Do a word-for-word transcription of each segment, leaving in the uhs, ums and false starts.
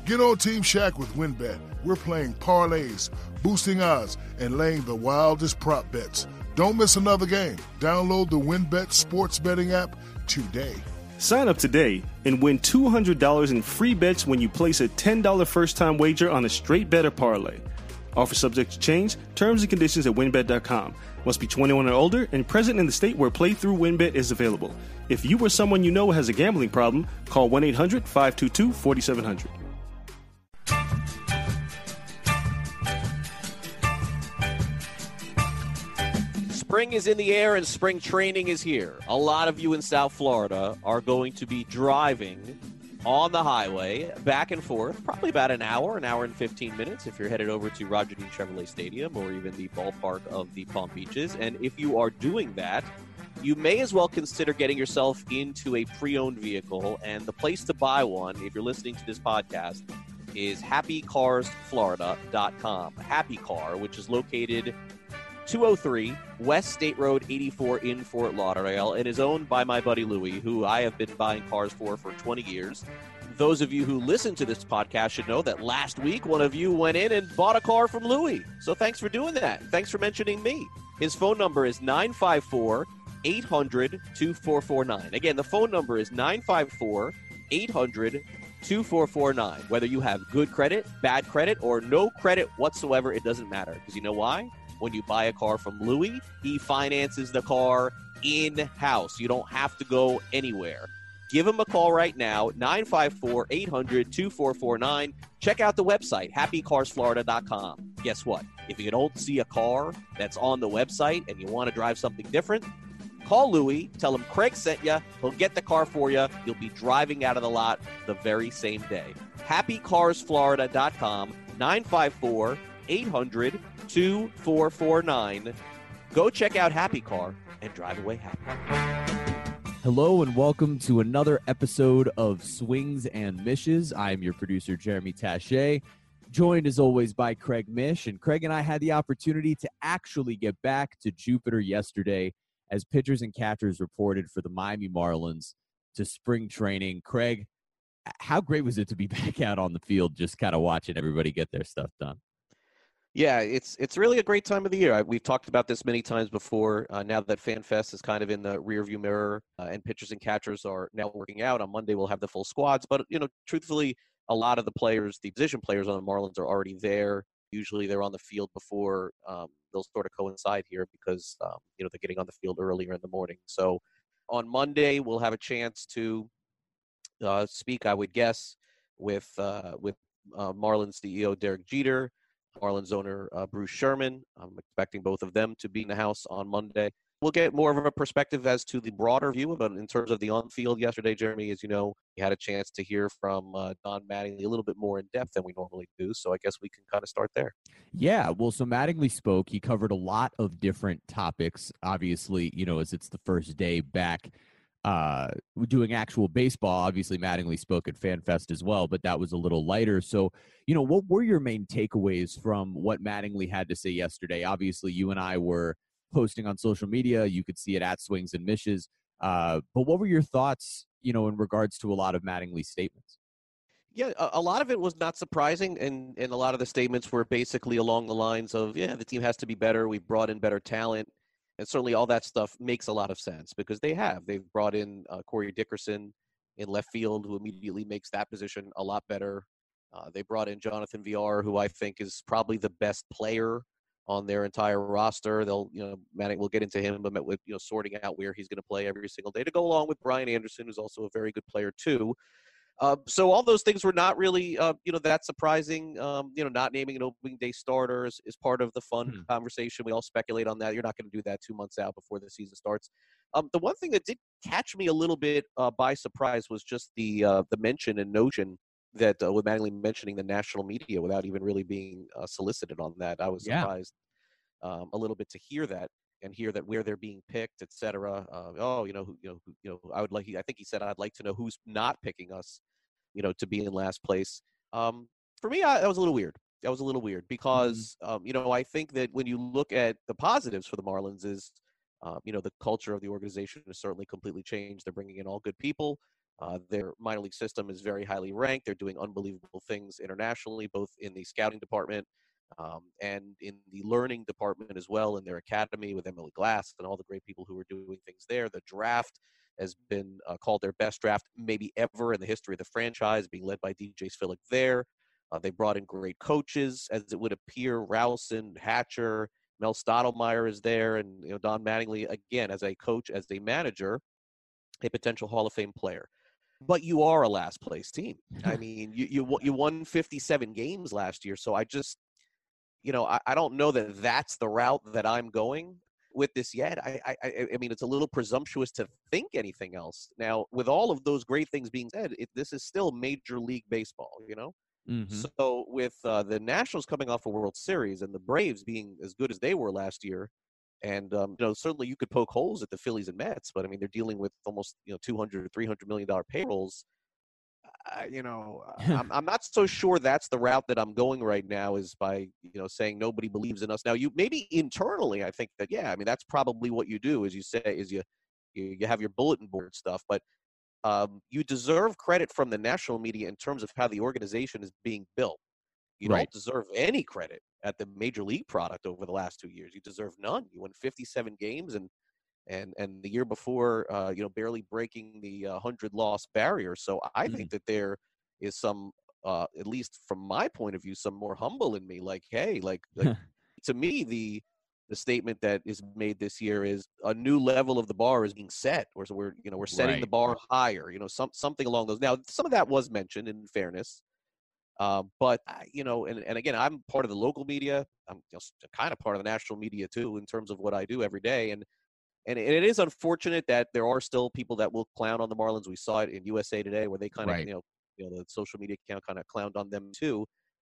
Get on Team Shaq with WinBet. We're playing parlays, boosting odds, and laying the wildest prop bets. Don't miss another game. Download the WinBet sports betting app today. Sign up today and win two hundred dollars in free bets when you place a ten dollars first-time wager on a straight bet or parlay. Offer subject to change. Terms and conditions at winbet dot com. Must be twenty-one or older and present in the state where playthrough WinBet is available. If you or someone you know has a gambling problem, call one eight hundred five two two four seven zero zero. Spring is in the air and spring training is here. A lot of you in South Florida are going to be driving on the highway back and forth, probably about an hour, an hour and fifteen minutes if you're headed over to Roger Dean Chevrolet Stadium or even the ballpark of the Palm Beaches. And if you are doing that, you may as well consider getting yourself into a pre-owned vehicle. And the place to buy one, if you're listening to this podcast, is happy cars florida dot com. Happy Car, which is located two oh three West State Road eighty-four in Fort Lauderdale, and is owned by my buddy Louie, who I have been buying cars for for twenty years. Those of you who listen to this podcast should know that last week one of you went in and bought a car from Louie. So thanks for doing that. Thanks for mentioning me. His phone number is nine five four, eight hundred, two four four nine. Again, the phone number is nine five four, eight hundred, two four four nine. Whether you have good credit, bad credit, or no credit whatsoever, it doesn't matter. Because you know why? When you buy a car from Louie, he finances the car in-house. You don't have to go anywhere. Give him a call right now, nine five four, eight hundred, two four four nine. Check out the website, happy cars florida dot com. Guess what? If you don't see a car that's on the website and you want to drive something different, call Louie, tell him Craig sent you. He'll get the car for you. You'll be driving out of the lot the very same day. happy cars florida dot com, nine five four, eight hundred, two four four nine. Go check out Happy Car and drive away happy. Hello and welcome to another episode of Swings and Mishes. I am your producer, Jeremy Taché, joined as always by Craig Mish. And Craig and I had the opportunity to actually get back to Jupiter yesterday as pitchers and catchers reported for the Miami Marlins to spring training. Craig, how great was it to be back out on the field just kind of watching everybody get their stuff done? Yeah, it's it's really a great time of the year. We've talked about this many times before. Uh, now that FanFest is kind of in the rearview mirror uh, and pitchers and catchers are now working out, on Monday we'll have the full squads. But, you know, truthfully, a lot of the players, the position players on the Marlins are already there. Usually they're on the field before um, they'll sort of coincide here because, um, you know, they're getting on the field earlier in the morning. So on Monday we'll have a chance to uh, speak, I would guess, with, uh, with uh, Marlins C E O Derek Jeter, Marlins owner uh, Bruce Sherman. I'm expecting both of them to be in the house on Monday. We'll get more of a perspective as to the broader view of it in terms of the on-field. Yesterday, Jeremy, as you know, we had a chance to hear from uh, Don Mattingly a little bit more in depth than we normally do. So I guess we can kind of start there. Yeah, well, so Mattingly spoke. He covered a lot of different topics. Obviously, you know, as it's the first day back uh doing actual baseball. Obviously Mattingly spoke at FanFest as well, but that was a little lighter. So, you know, what were your main takeaways from what Mattingly had to say yesterday? Obviously you and I were posting on social media. You could see it at Swings and Mishes. Uh but what were your thoughts, you know, in regards to a lot of Mattingly's statements? Yeah, a, a lot of it was not surprising, and, and a lot of the statements were basically along the lines of, yeah, the team has to be better. We've brought in better talent. And certainly all that stuff makes a lot of sense because they have. They've brought in uh, Corey Dickerson in left field, who immediately makes that position a lot better. Uh, they brought in Jonathan Villar, who I think is probably the best player on their entire roster. They'll, you know, Manning will get into him, but with, you know, sorting out where he's going to play every single day to go along with Brian Anderson, who's also a very good player too. Uh, so all those things were not really, uh, you know, that surprising. Um, you know, not naming an opening day starter is, is part of the fun hmm. conversation. We all speculate on that. You're not going to do that two months out before the season starts. Um, the one thing that did catch me a little bit uh, by surprise was just the uh, the mention and notion that uh, with Mattingly mentioning the national media without even really being uh, solicited on that. I was yeah. surprised um, a little bit to hear that. And hear that where they're being picked, et cetera. Uh, oh, you know, who, you know, who, you know, I would like. I think he said I'd like to know who's not picking us, you know, to be in last place. Um, for me, I, that was a little weird. That was a little weird because, mm-hmm. um, you know, I think that when you look at the positives for the Marlins is, um, you know, the culture of the organization has certainly completely changed. They're bringing in all good people. Uh, their minor league system is very highly ranked. They're doing unbelievable things internationally, both in the scouting department um, and in the learning department as well, in their academy with Emily Glass and all the great people who are doing things there. The draft has been uh, called their best draft maybe ever in the history of the franchise, being led by D J Svilik there. Uh, they brought in great coaches, as it would appear. Rowson, Hatcher, Mel Stottlemyre is there, and you know Don Mattingly, again, as a coach, as a manager, a potential Hall of Fame player. But you are a last place team. I mean, you you you won fifty-seven games last year, so I just, you know, I, I don't know that that's the route that I'm going with this yet. I, I I mean, it's a little presumptuous to think anything else. Now, with all of those great things being said, it, this is still Major League Baseball, you know. Mm-hmm. So with uh, the Nationals coming off a World Series and the Braves being as good as they were last year, and um, you know, certainly you could poke holes at the Phillies and Mets, but I mean, they're dealing with almost you know two hundred or three hundred million dollar payrolls. Uh, you know, I'm, I'm not so sure that's the route that I'm going right now, is by, you know, saying nobody believes in us. Now, you maybe internally, I think that, yeah, I mean, that's probably what you do, is you say, is you, you, you have your bulletin board stuff, but um, you deserve credit from the national media in terms of how the organization is being built. You Right. don't deserve any credit at the major league product over the last two years. You deserve none. You won fifty-seven games, and and and the year before, uh, you know, barely breaking the uh, hundred loss barrier. So I mm-hmm. think that there is some, uh, at least from my point of view, some more humble in me. Like, hey, like, like to me, the the statement that is made this year is a new level of the bar is being set, or so we're you know we're setting right. the bar higher. You know, some something along those. Now, some of that was mentioned, in fairness. Uh, but, you know, and, and again, I'm part of the local media. I'm just kind of part of the national media, too, in terms of what I do every day. And, and it is unfortunate that there are still people that will clown on the Marlins. We saw it in U S A Today, where they kind of, right. you know, you know, the social media account kind of clowned on them, too.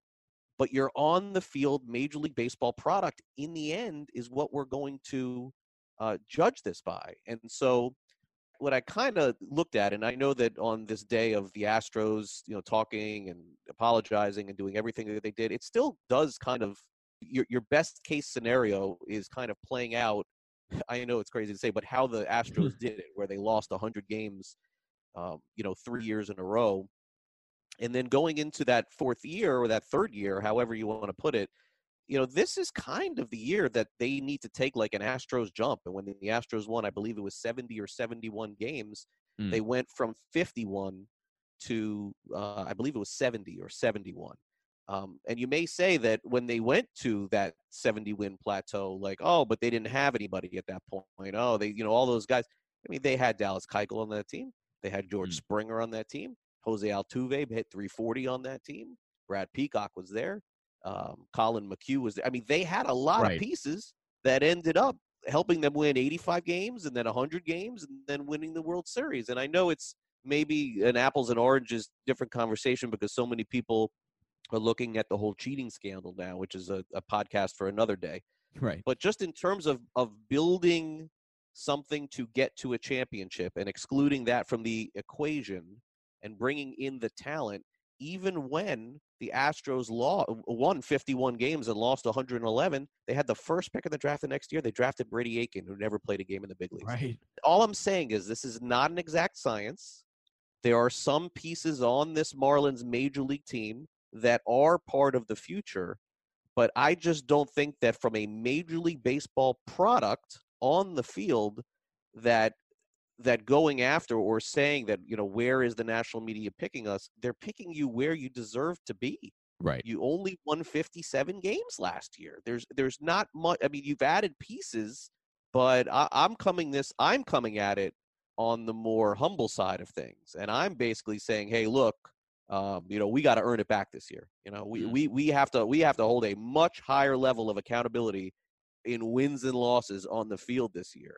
But your on-the-field Major League Baseball product, in the end, is what we're going to uh, judge this by. And so what I kind of looked at, and I know that on this day of the Astros, you know, talking and apologizing and doing everything that they did, it still does kind of, your your best case scenario is kind of playing out. I know it's crazy to say, but how the Astros did it, where they lost one hundred games, um, you know, three years in a row. And then going into that fourth year, or that third year, however you want to put it, you know, this is kind of the year that they need to take like an Astros jump. And when the Astros won, I believe it was seventy or seventy-one games, mm. they went from fifty-one to, uh, I believe it was seventy or seventy-one. Um, and you may say that when they went to that seventy-win plateau, like, oh, but they didn't have anybody at that point. Oh, they, you know, all those guys. I mean, they had Dallas Keuchel on that team. They had George mm. Springer on that team. Jose Altuve hit three forty on that team. Brad Peacock was there. Um, Colin McHugh was there. I mean, they had a lot right. of pieces that ended up helping them win eighty-five games and then one hundred games and then winning the World Series. And I know it's maybe an apples and oranges different conversation, because so many people are looking at the whole cheating scandal now, which is a, a podcast for another day. Right. But just in terms of, of building something to get to a championship and excluding that from the equation and bringing in the talent, even when the Astros law, won fifty-one games and lost one hundred eleven, they had the first pick in the draft the next year. They drafted Brady Aiken, who never played a game in the big leagues. Right. All I'm saying is this is not an exact science. There are some pieces on this Marlins major league team that are part of the future, but I just don't think that from a Major League Baseball product on the field that that going after or saying that, you know, where is the national media picking us? They're picking you where you deserve to be. Right. You only won fifty-seven games last year. There's there's not much. I mean, you've added pieces, but I, I'm coming this. I'm coming at it on the more humble side of things, and I'm basically saying, hey, look, um, you know, we got to earn it back this year. You know, we mm. we we have to we have to hold a much higher level of accountability in wins and losses on the field this year.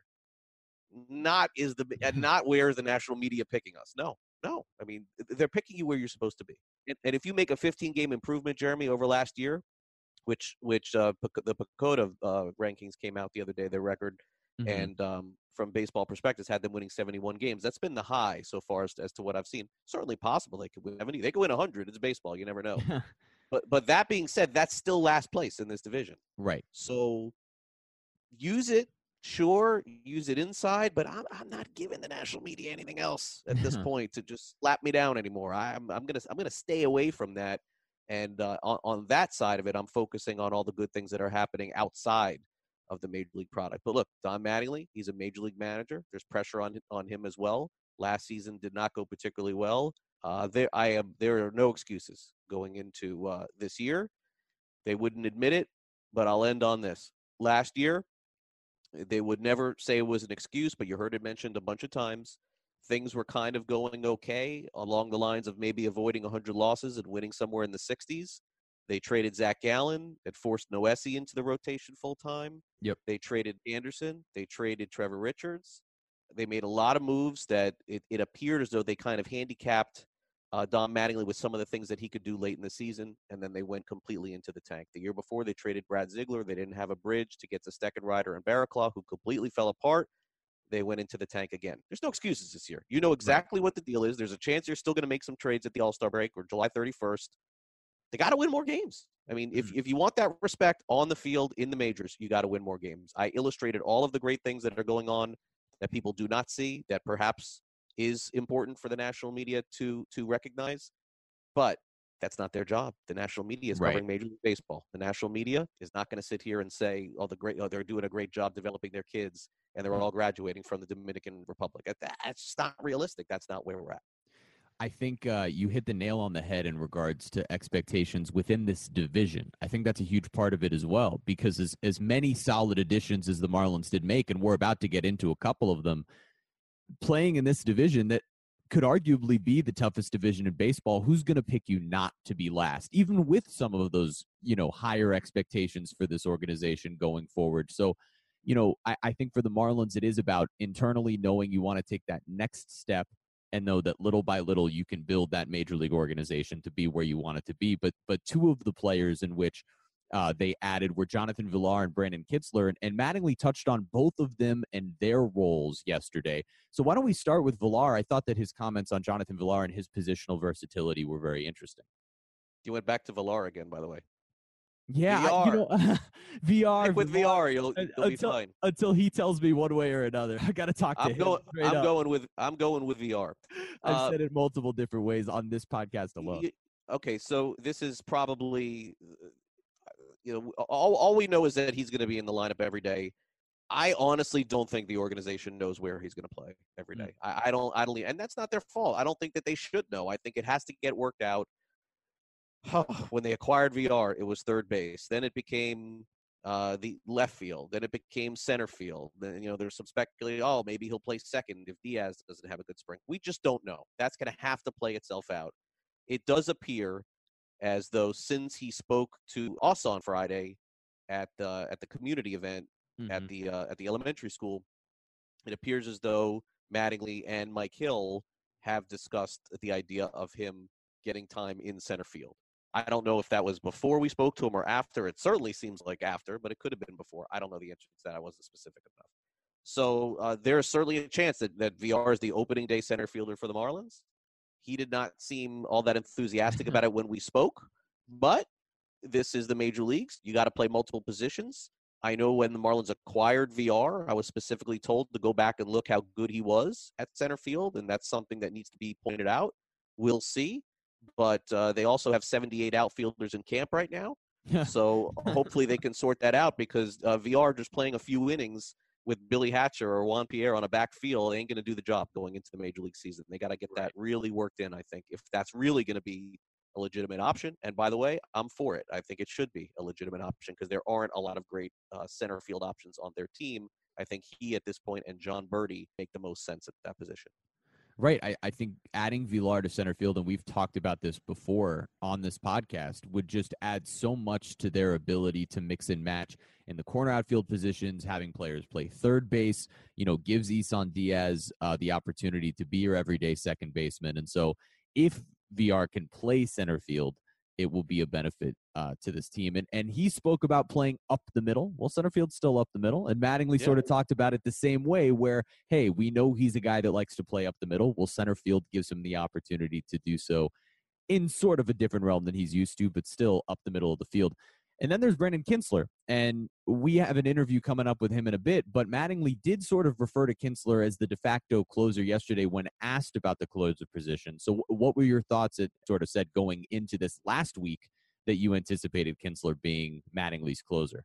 Not is the and not where is the national media picking us? No, no. I mean, they're picking you where you're supposed to be. And, and if you make a fifteen game improvement, Jeremy, over last year, which which uh, the PECOTA uh, rankings came out the other day, their record, mm-hmm. and um, from baseball perspectives, had them winning seventy-one games. That's been the high so far as, as to what I've seen. Certainly possible they could win seventy. They could win one hundred. It's baseball. You never know. but but that being said, that's still last place in this division. Right. So use it. sure, use it inside, but I'm, I'm not giving the national media anything else at this point to just slap me down anymore. I'm, I'm gonna I'm gonna stay away from that, and uh, on, on that side of it, I'm focusing on all the good things that are happening outside of the major league product. But look, Don Mattingly, he's a major league manager. There's pressure on on him as well. Last season did not go particularly well. Uh, there, I am. There are no excuses going into uh, this year. They wouldn't admit it, but I'll end on this. Last year, they would never say it was an excuse, but you heard it mentioned a bunch of times. Things were kind of going okay along the lines of maybe avoiding one hundred losses and winning somewhere in the sixties. They traded Zach Gallen. It forced Noesi into the rotation full time. Yep. They traded Anderson. They traded Trevor Richards. They made a lot of moves that it, it appeared as though they kind of handicapped uh, Don Mattingly with some of the things that he could do late in the season, and then they went completely into the tank. The year before, they traded Brad Ziegler. They didn't have a bridge to get to Steckenrider and Barraclough, who completely fell apart. They went into the tank again. There's no excuses this year. You know exactly what the deal is. There's a chance you're still going to make some trades at the All-Star break or July thirty-first. They got to win more games. I mean, if, if you want that respect on the field in the majors, you got to win more games. I illustrated all of the great things that are going on that people do not see, that perhaps is important for the national media to to recognize. But that's not their job. The national media is covering Right. Major League Baseball. The national media is not going to sit here and say, oh, the great, oh, they're doing a great job developing their kids, and they're all graduating from the Dominican Republic. That- That's just not realistic. That's not where we're at. I think uh, you hit the nail on the head in regards to expectations within this division. I think that's a huge part of it as well, because as, as many solid additions as the Marlins did make, and we're about to get into a couple of them, playing in this division that could arguably be the toughest division in baseball, who's going to pick you not to be last, even with some of those, you know, higher expectations for this organization going forward. So, you know, I, I think for the Marlins, it is about internally knowing you want to take that next step and know that little by little you can build that major league organization to be where you want it to be. But but two of the players in which uh, they added were Jonathan Villar and Brandon Kitzler, and, and Mattingly touched on both of them and their roles yesterday. So why don't we start with Villar? I thought that his comments on Jonathan Villar and his positional versatility were very interesting. You went back to Villar again, by the way. Yeah, I, you know, V R. Stick with V R, you'll, you'll be until, fine. Until he tells me one way or another. I got to talk to I'm him. going. I'm up. going with. I'm going with V R. I've Uh, said it multiple different ways on this podcast alone. y- Okay, so this is probably, uh, you know, all all we know is that he's going to be in the lineup every day. I honestly don't think the organization knows where he's going to play every Mm. day. I, I don't. I don't. And that's not their fault. I don't think that they should know. I think it has to get worked out. When they acquired V R, it was third base. Then it became uh, the left field. Then it became center field. Then, you know, there's some speculation, oh, maybe he'll play second if Diaz doesn't have a good spring. We just don't know. That's going to have to play itself out. It does appear as though since he spoke to us on Friday at the at the community event Mhm. at the uh, at the elementary school, it appears as though Mattingly and Mike Hill have discussed the idea of him getting time in center field. I don't know if that was before we spoke to him or after. It certainly seems like after, but it could have been before. I don't know the answer to that. I wasn't specific enough. So uh, there's certainly a chance that, that V R is the opening day center fielder for the Marlins. He did not seem all that enthusiastic about it when we spoke, but this is the major leagues. You got to play multiple positions. I know when the Marlins acquired V R, I was specifically told to go back and look how good he was at center field, and that's something that needs to be pointed out. We'll see. But uh, they also have seventy-eight outfielders in camp right now. So hopefully they can sort that out, because uh, V R just playing a few innings with Billy Hatcher or Juan Pierre on a backfield ain't going to do the job going into the major league season. They got to get that really worked in, I think, if that's really going to be a legitimate option. And by the way, I'm for it. I think it should be a legitimate option because there aren't a lot of great uh, center field options on their team. I think he at this point and John Birdie make the most sense at that position. Right. I, I think adding Villar to center field, and we've talked about this before on this podcast, would just add so much to their ability to mix and match in the corner outfield positions, having players play third base, you know, gives Isan Diaz uh, the opportunity to be your everyday second baseman. And so if V R can play center field, it will be a benefit uh, to this team. And and he spoke about playing up the middle. Well, center field's still up the middle. And Mattingly Yeah. sort of talked about it the same way where, hey, we know he's a guy that likes to play up the middle. Well, center field gives him the opportunity to do so in sort of a different realm than he's used to, but still up the middle of the field. And then there's Brendan Kinsler, and we have an interview coming up with him in a bit, but Mattingly did sort of refer to Kinsler as the de facto closer yesterday when asked about the closer position. So what were your thoughts, it sort of said going into this last week, that you anticipated Kinsler being Mattingly's closer?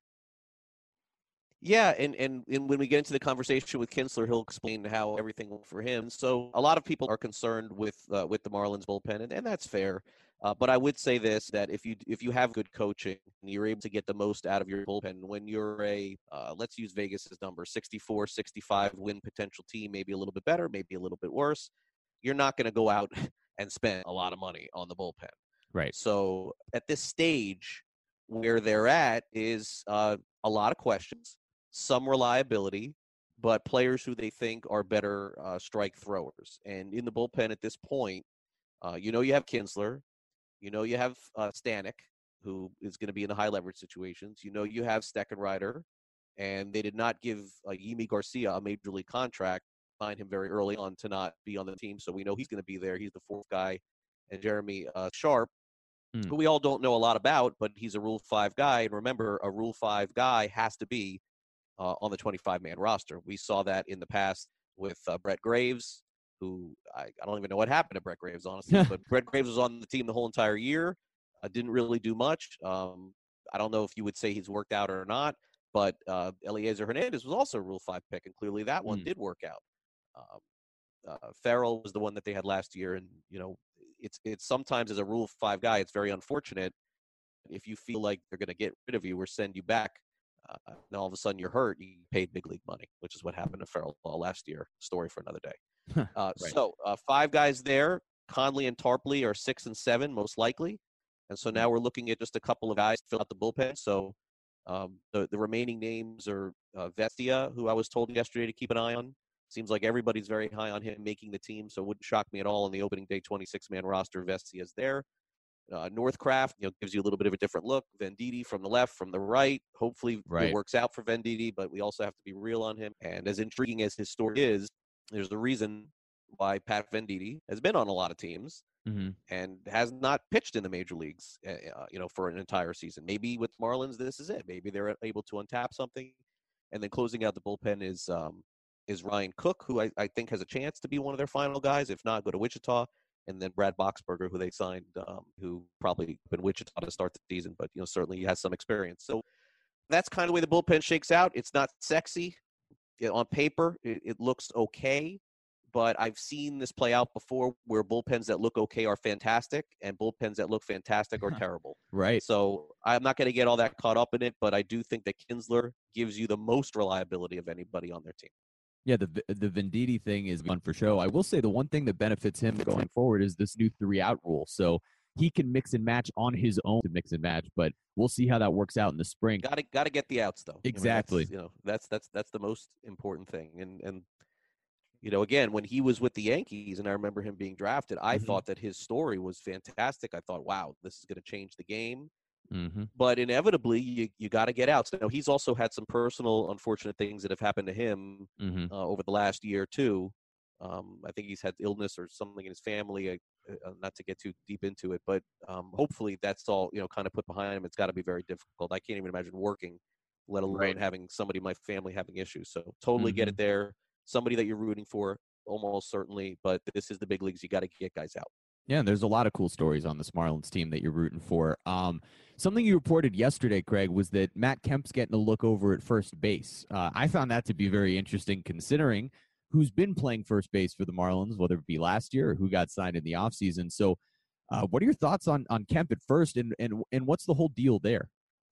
Yeah, and, and, and when we get into the conversation with Kinsler, he'll explain how everything went for him. So a lot of people are concerned with uh, with the Marlins bullpen, and, and that's fair. Uh, but I would say this, that if you if you have good coaching, you're able to get the most out of your bullpen. When you're a, uh, let's use Vegas's number, sixty-four, sixty-five win potential team, maybe a little bit better, maybe a little bit worse, you're not going to go out and spend a lot of money on the bullpen. Right. So at this stage, where they're at is uh, a lot of questions, some reliability, but players who they think are better uh, strike throwers. And in the bullpen at this point, uh, you know you have Kinsler. You know you have uh, Stanek, who is going to be in the high leverage situations. You know you have Steckenrider, and they did not give uh, Yimi Garcia a major league contract, signed him very early on to not be on the team. So we know he's going to be there. He's the fourth guy. And Jeremy uh, Sharp, mm. who we all don't know a lot about, but he's a Rule five guy. And remember, a Rule five guy has to be uh, on the twenty-five man roster. We saw that in the past with uh, Brett Graves, who I, I don't even know what happened to Brett Graves, honestly. But Brett Graves was on the team the whole entire year. Uh, didn't really do much. Um, I don't know if you would say he's worked out or not, but uh, Eliezer Hernandez was also a Rule five pick, and clearly that one mm. did work out. Um, uh, Farrell was the one that they had last year, and, you know, it's it's sometimes as a Rule five guy, it's very unfortunate if you feel like they're going to get rid of you or send you back, uh, and all of a sudden you're hurt, you paid big league money, which is what happened to Farrell last year. Story for another day. Uh, right. So uh, five guys there. Conley and Tarpley are six and seven, most likely. And so now we're looking at just a couple of guys to fill out the bullpen. So um, the, the remaining names are uh, Vestia, who I was told yesterday to keep an eye on. Seems like everybody's very high on him making the team, so it wouldn't shock me at all on the opening day twenty-six man roster. Vestia is there. Uh, Northcraft, you know, gives you a little bit of a different look. Venditti from the left, from the right. Hopefully right. it works out for Venditti, but we also have to be real on him. And as intriguing as his story is, there's a reason why Pat Venditti has been on a lot of teams mm-hmm. and has not pitched in the major leagues, uh, you know, for an entire season. Maybe with Marlins, this is it. Maybe they're able to untap something. And then closing out the bullpen is um, is Ryan Cook, who I, I think has a chance to be one of their final guys. If not, go to Wichita. And then Brad Boxberger, who they signed, um, who probably been Wichita to start the season, but, you know, certainly he has some experience. So that's kind of the way the bullpen shakes out. It's not sexy. On paper, it, it looks okay. But I've seen this play out before where bullpens that look okay are fantastic and bullpens that look fantastic are terrible. Right. So I'm not going to get all that caught up in it, but I do think that Kinsler gives you the most reliability of anybody on their team. Yeah, the the Venditti thing is fun for show. I will say the one thing that benefits him going forward is this new three-out rule. So he can mix and match on his own to mix and match, but we'll see how that works out in the spring. Got to got to get the outs though. Exactly. I mean, that's, you know, that's that's that's the most important thing. And and you know, again, when he was with the Yankees, and I remember him being drafted, I mm-hmm. thought that his story was fantastic. I thought, wow, this is going to change the game. Mm-hmm. But inevitably, you you got to get out. So, you know, he's also had some personal, unfortunate things that have happened to him mm-hmm. uh, over the last year or two. Um, I think he's had illness or something in his family. Uh, uh, not to get too deep into it, but um, hopefully that's all, you know, kind of put behind him. It's got to be very difficult. I can't even imagine working, let alone right. having somebody in my family having issues. So totally mm-hmm. get it there. Somebody that you're rooting for, almost certainly. But this is the big leagues. You got to get guys out. Yeah, and there's a lot of cool stories on this Marlins team that you're rooting for. Um, something you reported yesterday, Craig, was that Matt Kemp's getting a look over at first base. Uh, I found that to be very interesting considering who's been playing first base for the Marlins, whether it be last year or who got signed in the offseason. So uh, what are your thoughts on, on Kemp at first, and, and, and what's the whole deal there?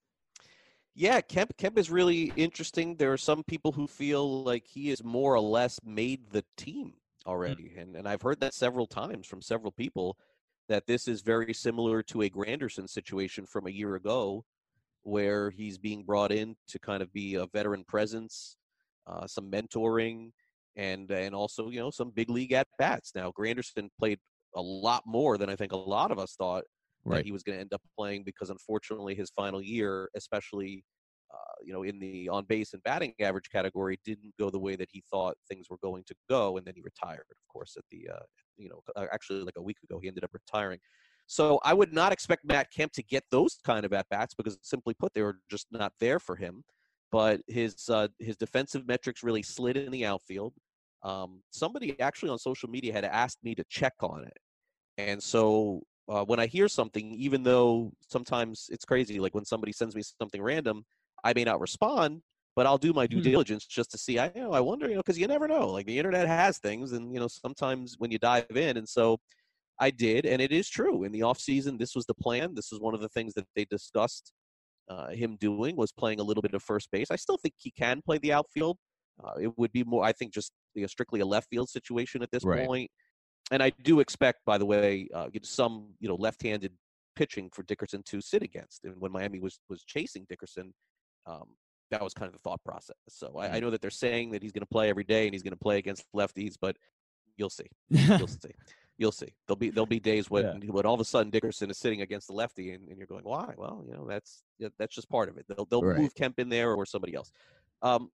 Yeah, Kemp Kemp is really interesting. There are some people who feel like he has more or less made the team already. Mm-hmm. And and I've heard that several times from several people, that this is very similar to a Granderson situation from a year ago, where he's being brought in to kind of be a veteran presence, uh, some mentoring, and and also, you know, some big league at-bats. Now, Granderson played a lot more than I think a lot of us thought right. that he was going to end up playing, because unfortunately his final year, especially uh, you know, in the on base and batting average category, didn't go the way that he thought things were going to go, and then he retired, of course, at the uh, you know, actually like a week ago he ended up retiring. So I would not expect Matt Kemp to get those kind of at-bats because, simply put, they were just not there for him. But his uh, his defensive metrics really slid in the outfield. Um, somebody actually on social media had asked me to check on it. And so uh, when I hear something, even though sometimes it's crazy, like when somebody sends me something random, I may not respond, but I'll do my due diligence just to see. I you know I wonder, you know, because you never know. Like the internet has things, and you know sometimes when you dive in, and so I did, and it is true. In the off season, this was the plan. This was one of the things that they discussed uh, him doing, was playing a little bit of first base. I still think he can play the outfield. Uh, it would be more, I think, just you know, strictly a left field situation at this Right. point. And I do expect, by the way, uh, some you know left-handed pitching for Dickerson to sit against. And when Miami was was chasing Dickerson, um, that was kind of the thought process. So I, I know that they're saying that he's going to play every day and he's going to play against lefties, but you'll see. You'll see. You'll see. There'll be there'll be days when Yeah. when all of a sudden Dickerson is sitting against the lefty, and, and you're going, why? Well, you know that's that's just part of it. They'll they'll Right. move Kemp in there or somebody else. Um,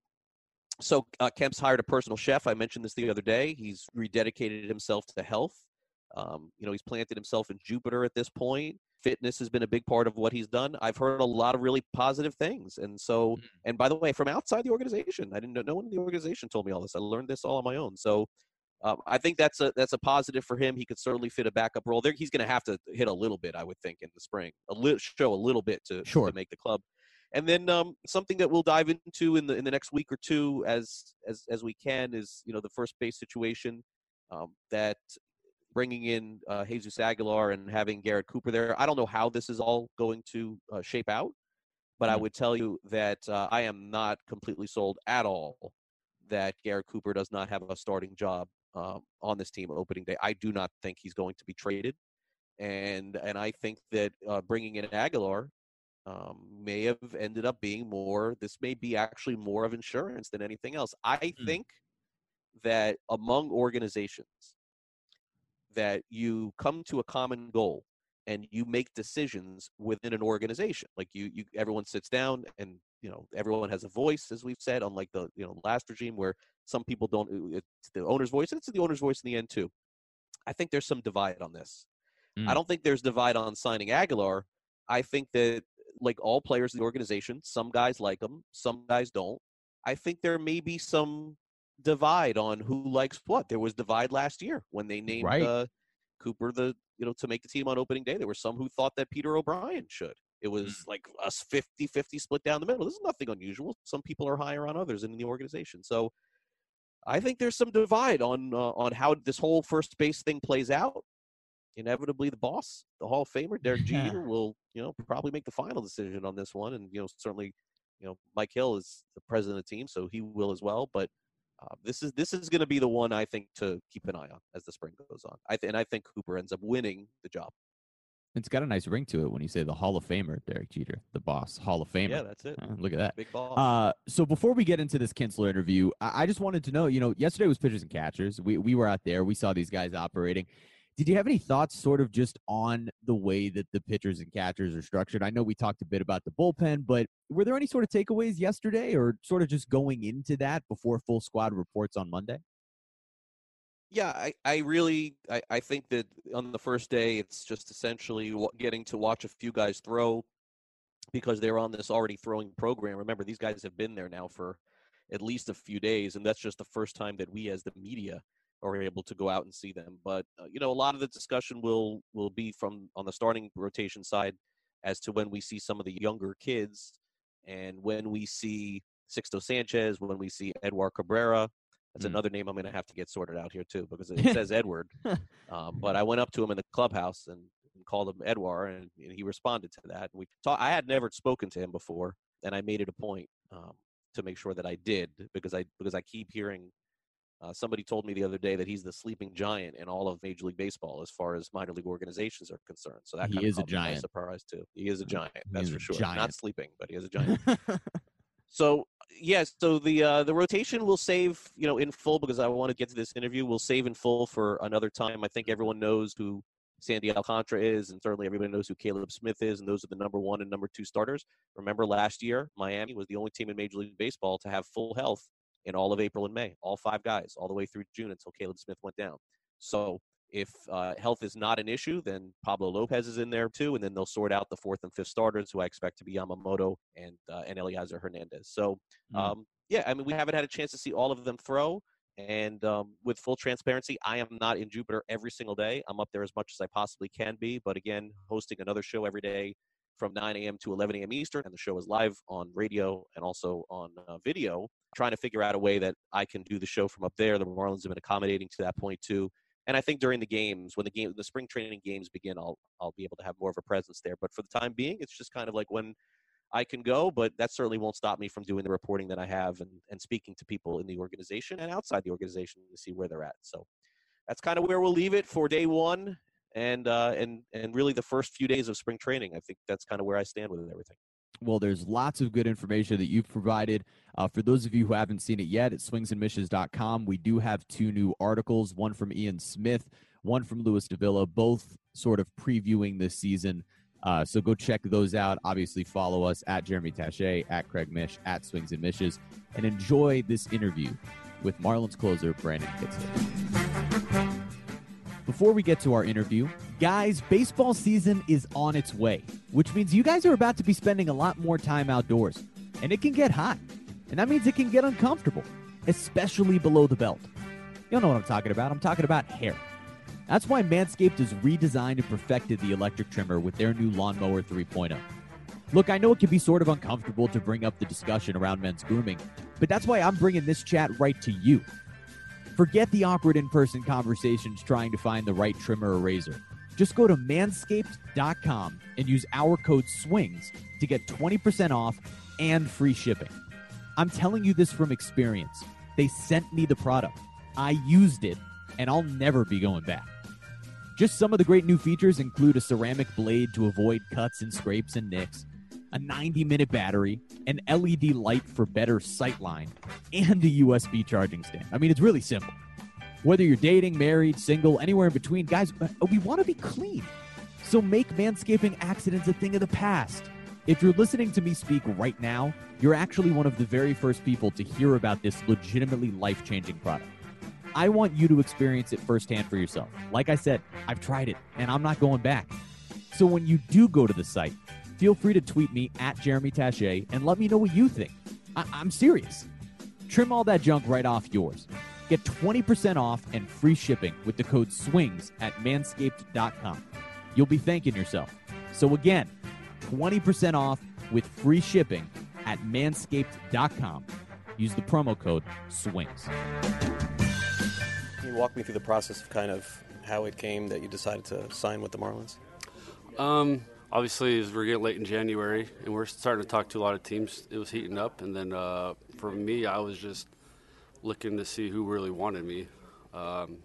So uh, Kemp's hired a personal chef. I mentioned this the other day. He's rededicated himself to health. Um, you know, he's planted himself in Jupiter at this point. Fitness has been a big part of what he's done. I've heard a lot of really positive things. And so, and by the way, from outside the organization, I didn't know, no one in the organization told me all this. I learned this all on my own. So um, I think that's a that's a positive for him. He could certainly fit a backup role there. He's going to have to hit a little bit, I would think, in the spring, a little show a little bit to, Sure. to make the club. And then um, something that we'll dive into in the in the next week or two, as as as we can, is you know the first base situation. Um, that bringing in uh, Jesus Aguilar and having Garrett Cooper there. I don't know how this is all going to uh, shape out, but I Mm. would tell you that uh, I am not completely sold at all that Garrett Cooper does not have a starting job um, on this team opening day. I do not think he's going to be traded, and and I think that uh, bringing in Aguilar um, may have ended up being more, this may be actually more of insurance than anything else. I Mm. think that among organizations, that you come to a common goal and you make decisions within an organization. Like you, you, everyone sits down and, you know, everyone has a voice, as we've said, unlike the, you know, last regime where some people don't, it's the owner's voice, and it's the owner's voice in the end too. I think there's some divide on this. Mm. I don't think there's divide on signing Aguilar. I think that, like all players in the organization, some guys like him, some guys don't. I think there may be some divide on who likes what. There was divide last year when they named Right. uh, Cooper the you know to make the team on opening day. There were some who thought that Peter O'Brien should. It was like a fifty-fifty split down the middle. This is nothing unusual. Some people are higher on others in the organization. So I think there's some divide on uh, on how this whole first base thing plays out. Inevitably, the boss, the Hall of Famer, Derek Jeter, will, you know, probably make the final decision on this one. And, you know, certainly, you know, Mike Hill is the president of the team, so he will as well. But uh, this is this is going to be the one, I think, to keep an eye on as the spring goes on. I th- and I think Cooper ends up winning the job. It's got a nice ring to it when you say the Hall of Famer, Derek Jeter, the boss, Hall of Famer. Yeah, that's it. Uh, look at that. Big boss. Uh, so before we get into this Kinsler interview, I-, I just wanted to know, you know, yesterday was pitchers and catchers. We we were out there. We saw these guys operating. Did you have any thoughts sort of just on the way that the pitchers and catchers are structured? I know we talked a bit about the bullpen, but were there any sort of takeaways yesterday or sort of just going into that before full squad reports on Monday? Yeah, I, I really I, I think that on the first day, it's just essentially getting to watch a few guys throw because they're on this already throwing program. Remember, these guys have been there now for at least a few days, and that's just the first time that we as the media are able to go out and see them. But, uh, you know, a lot of the discussion will will be from on the starting rotation side as to when we see some of the younger kids and when we see Sixto Sanchez, when we see Edward Cabrera. That's Mm. another name I'm going to have to get sorted out here, too, because it says Edward. Um, but I went up to him in the clubhouse and, and called him Edward, and, and he responded to that. And we talk, I had never spoken to him before, and I made it a point um, to make sure that I did because I because I keep hearing uh, somebody told me the other day that he's the sleeping giant in all of Major League Baseball as far as minor league organizations are concerned. So that He kind of is a caught me by giant. surprise, too. He is a giant, He that's is for a sure. giant. Not sleeping, but he is a giant. So yes, so the uh, the rotation we'll save, you know, in full because I want to get to this interview. We'll save in full for another time. I think everyone knows who Sandy Alcantara is, and certainly everybody knows who Caleb Smith is, and those are the number one and number two starters. Remember, last year Miami was the only team in Major League Baseball to have full health in all of April and May, all five guys, all the way through June until Caleb Smith went down. So If uh, health is not an issue, then Pablo Lopez is in there too, and then they'll sort out the fourth and fifth starters, who I expect to be Yamamoto and uh, and Eliezer Hernandez. So, um, mm. yeah, I mean, we haven't had a chance to see all of them throw, and um, with full transparency, I am not in Jupiter every single day. I'm up there as much as I possibly can be, but again, hosting another show every day from nine a.m. to eleven a.m. Eastern, and the show is live on radio and also on uh, video, trying to figure out a way that I can do the show from up there. The Marlins have been accommodating to that point too. And I think during the games, when the game, the spring training games begin, I'll I'll be able to have more of a presence there. But for the time being, it's just kind of like when I can go, but that certainly won't stop me from doing the reporting that I have and, and speaking to people in the organization and outside the organization to see where they're at. So that's kind of where we'll leave it for day one and uh, and and really the first few days of spring training. I think that's kind of where I stand with everything. Well, there's lots of good information that you've provided. Uh, for those of you who haven't seen it yet, at swings and mishes dot com, we do have two new articles, one from Ian Smith, one from Louis Davila, both sort of previewing this season. Uh, so go check those out. Obviously, follow us at Jeremy Taché, at Craig Mish, at Swings and Mishes, and enjoy this interview with Marlins closer Brandon Kitzler. Before we get to our interview, guys, baseball season is on its way, which means you guys are about to be spending a lot more time outdoors, and it can get hot, and that means it can get uncomfortable, especially below the belt. You'll know what I'm talking about. I'm talking about hair. That's why Manscaped has redesigned and perfected the electric trimmer with their new Lawnmower three point oh. Look, I know it can be sort of uncomfortable to bring up the discussion around men's grooming, but that's why I'm bringing this chat right to you. Forget the awkward in-person conversations trying to find the right trimmer or razor. Just go to manscaped dot com and use our code SWINGS to get twenty percent off and free shipping. I'm telling you this from experience. They sent me the product. I used it, and I'll never be going back. Just some of the great new features include a ceramic blade to avoid cuts and scrapes and nicks, a ninety minute battery, an L E D light for better sightline, and a U S B charging stand. I mean, it's really simple. Whether you're dating, married, single, anywhere in between, guys, we want to be clean. So make manscaping accidents a thing of the past. If you're listening to me speak right now, you're actually one of the very first people to hear about this legitimately life-changing product. I want you to experience it firsthand for yourself. Like I said, I've tried it, and I'm not going back. So when you do go to the site, feel free to tweet me at Jeremy Taché and let me know what you think. I- I'm serious. Trim all that junk right off yours. Get twenty percent off and free shipping with the code SWINGS at manscaped dot com. You'll be thanking yourself. So again, twenty percent off with free shipping at manscaped dot com. Use the promo code SWINGS. Can you walk me through the process of kind of how it came that you decided to sign with the Marlins? Um, obviously, as we're getting late in January, and we're starting to talk to a lot of teams, it was heating up. And then uh, for me, I was just looking to see who really wanted me. Um,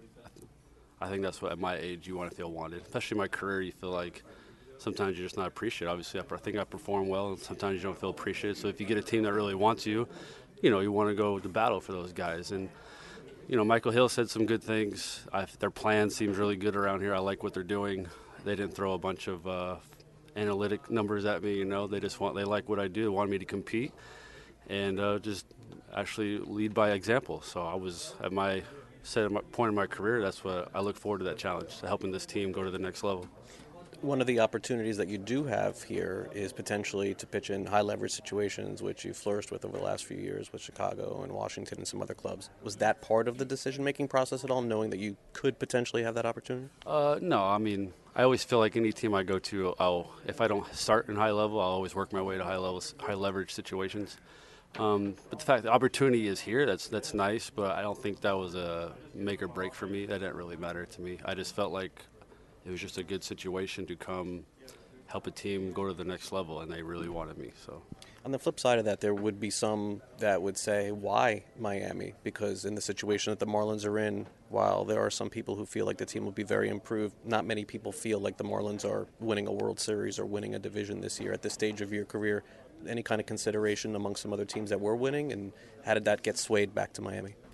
I think that's what, at my age, you want to feel wanted. Especially in my career, you feel like sometimes you're just not appreciated. Obviously, I think I perform well, and sometimes you don't feel appreciated. So if you get a team that really wants you, you know, you want to go to battle for those guys. And, you know, Michael Hill said some good things. I, their plan seems really good around here. I like what they're doing. They didn't throw a bunch of uh, analytic numbers at me, you know. They just want, they like what I do. They wanted me to compete and uh, just actually lead by example. So I was at my set at my point in my career. That's what I look forward to, that challenge, to helping this team go to the next level. One of the opportunities that you do have here is potentially to pitch in high-leverage situations, which you flourished with over the last few years with Chicago and Washington and some other clubs. Was that part of the decision-making process at all, knowing that you could potentially have that opportunity? Uh, no, I mean, I always feel like any team I go to, I'll, if I don't start in high level, I'll always work my way to high level, high-leverage situations. Um, but the fact the opportunity is here, that's that's nice, but I don't think that was a make or break for me. That didn't really matter to me. I just felt like it was just a good situation to come help a team go to the next level, and they really wanted me. So, on the flip side of that, there would be some that would say, why Miami? Because in the situation that the Marlins are in, while there are some people who feel like the team will be very improved, not many people feel like the Marlins are winning a World Series or winning a division this year at this stage of your career. Any kind of consideration among some other teams that were winning, and how did that get swayed back to Miami?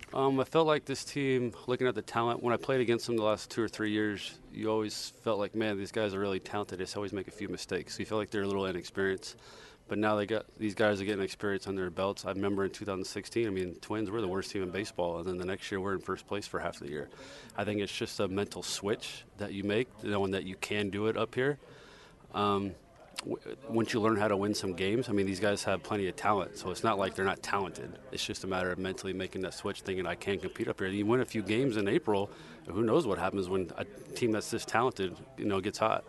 Um, I felt like this team, looking at the talent, when I played against them the last two or three years, you always felt like, man, these guys are really talented. They just always make a few mistakes. So you feel like they're a little inexperienced. But now they got these guys are getting experience under their belts. I remember in two thousand sixteen, I mean, Twins were the worst team in baseball, and then the next year we're in first place for half the year. I think it's just a mental switch that you make, knowing that you can do it up here. Um, w- once you learn how to win some games, I mean, these guys have plenty of talent, so it's not like they're not talented. It's just a matter of mentally making that switch, thinking I can compete up here. You win a few games in April, who knows what happens when a team that's this talented, you know, gets hot.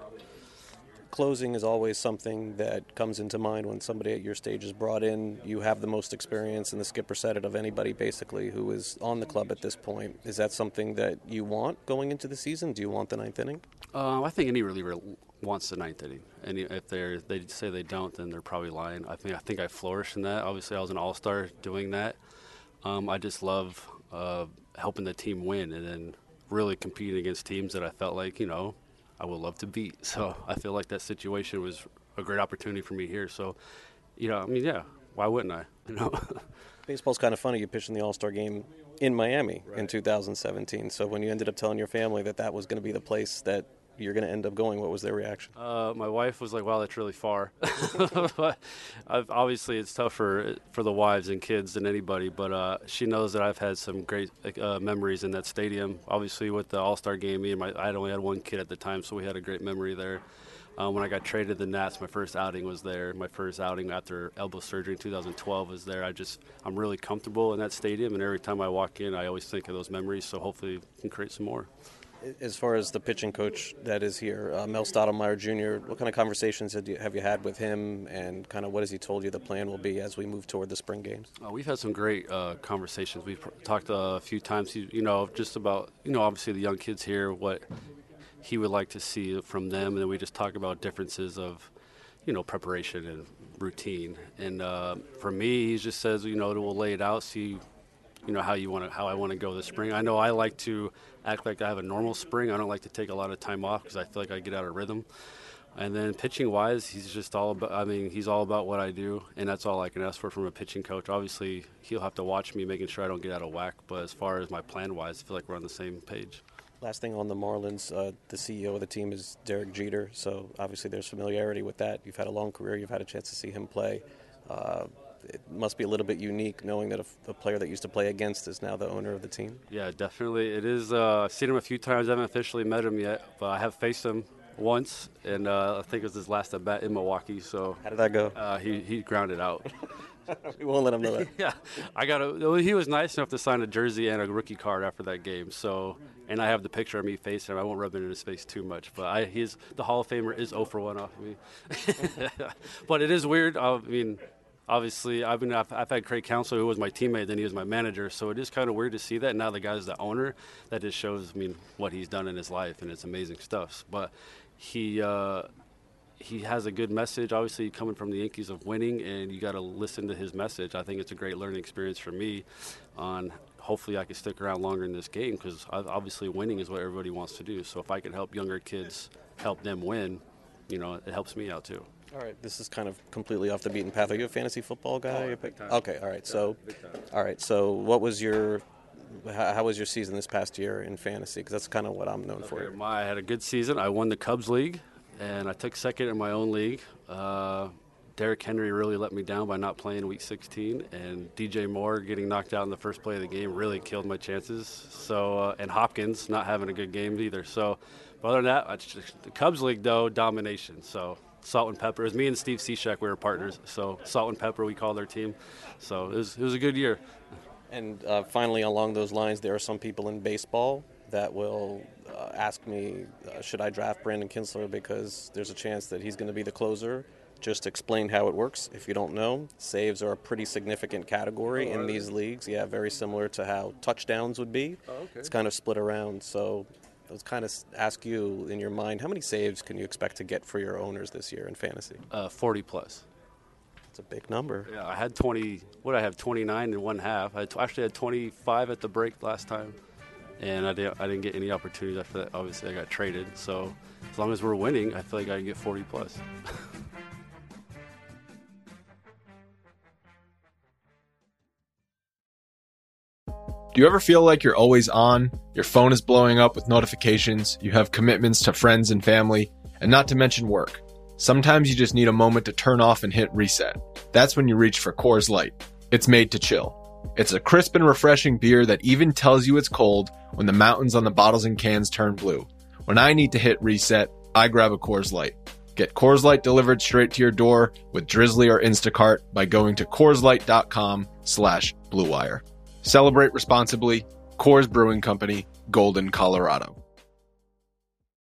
Closing is always something that comes into mind when somebody at your stage is brought in. You have the most experience, and the skipper said it, of anybody basically who is on the club at this point. Is that something that you want going into the season? Do you want the ninth inning? Uh, I think any reliever wants the ninth inning, and if they they say they don't, then they're probably lying. I think I think I flourished in that. Obviously, I was an all-star doing that. Um, I just love uh, helping the team win, and then really competing against teams that I felt like, you know, I would love to beat. So I feel like that situation was a great opportunity for me here. So, you know, I mean, yeah, why wouldn't I? You know, baseball's kind of funny. You pitched in the All-Star game in Miami right. in two thousand seventeen. So when you ended up telling your family that that was going to be the place that you're going to end up going, what was their reaction? Uh, my wife was like, wow, that's really far. But I've, obviously it's tougher for the wives and kids than anybody, but uh, she knows that I've had some great uh, memories in that stadium. Obviously with the All-Star game, me and my, I had only had one kid at the time, so we had a great memory there. Um, when I got traded to the Nats, my first outing was there. My first outing after elbow surgery in two thousand twelve was there. I just, I'm really comfortable in that stadium, and every time I walk in, I always think of those memories, so hopefully we can create some more. As far as the pitching coach that is here, uh, Mel Stottlemyre Junior, what kind of conversations have you, have you had with him, and kind of what has he told you the plan will be as we move toward the spring games? Uh, we've had some great uh, conversations. We've talked uh, a few times, you know, just about, you know, obviously the young kids here, what he would like to see from them, and then we just talk about differences of, you know, preparation and routine. And uh, for me, he just says, you know, we'll lay it out, see, you know, how you want to, how I want to go this spring. I know I like to act like I have a normal spring. I don't like to take a lot of time off because I feel like I get out of rhythm. And then pitching-wise, he's just all about, I mean, he's all about what I do, and that's all I can ask for from a pitching coach. Obviously, he'll have to watch me, making sure I don't get out of whack, but as far as my plan-wise, I feel like we're on the same page. Last thing on the Marlins, uh, the C E O of the team is Derek Jeter, so obviously there's familiarity with that. You've had a long career. You've had a chance to see him play. Uh, it must be a little bit unique knowing that a, a player that used to play against is now the owner of the team. Yeah, definitely. It is. Uh, I've seen him a few times. I haven't officially met him yet, but I have faced him once, and uh, I think it was his last at bat in Milwaukee. So how did that go? Uh, he he grounded out. We won't let him know that. Yeah, I got a. He was nice enough to sign a jersey and a rookie card after that game. So, and I have the picture of me facing him. I won't rub it in his face too much, but I he's the Hall of Famer is oh for one off of me. But it is weird. I mean. Obviously, I've been I've, I've had Craig Counsell, who was my teammate, then he was my manager. So it is kind of weird to see that. Now the guy's the owner. That just shows, I mean, what he's done in his life, and it's amazing stuff. But he uh, he has a good message. Obviously, coming from the Yankees of winning, and you got to listen to his message. I think it's a great learning experience for me. On hopefully, I can stick around longer in this game because obviously, winning is what everybody wants to do. So if I can help younger kids, help them win, you know, it helps me out too. All right, this is kind of completely off the beaten path. Are you a fantasy football guy? Oh, big time. Okay, all right. So, all right. So, what was your, how, how was your season this past year in fantasy? Because that's kind of what I'm known okay, for. My, I had a good season. I won the Cubs League, and I took second in my own league. Uh, Derrick Henry really let me down by not playing Week sixteen, and D J Moore getting knocked out in the first play of the game really killed my chances. So, uh, and Hopkins not having a good game either. So, but other than that, I just, the Cubs League though, domination. So. Salt and Pepper. It was me and Steve Cishek. We were partners. So Salt and Pepper, we called our team. So it was it was a good year. And uh, finally, along those lines, there are some people in baseball that will uh, ask me, uh, should I draft Brandon Kintzler because there's a chance that he's going to be the closer. Just explain how it works. If you don't know, saves are a pretty significant category oh, in these leagues. Yeah, very similar to how touchdowns would be. Oh, okay. It's kind of split around. So let's kind of ask you in your mind, how many saves can you expect to get for your owners this year in fantasy? Uh, forty plus. It's a big number. Yeah, I had twenty. What did I have? twenty-nine in one half. I actually had twenty-five at the break last time, and I didn't. I didn't get any opportunities after that. Obviously, I got traded. So as long as we're winning, I feel like I can get forty plus. Do you ever feel like you're always on? Your phone is blowing up with notifications, you have commitments to friends and family, and not to mention work. Sometimes you just need a moment to turn off and hit reset. That's when you reach for Coors Light. It's made to chill. It's a crisp and refreshing beer that even tells you it's cold when the mountains on the bottles and cans turn blue. When I need to hit reset, I grab a Coors Light. Get Coors Light delivered straight to your door with Drizzly or Instacart by going to CoorsLight.com slash Blue Wire. Celebrate responsibly. Coors Brewing Company, Golden, Colorado.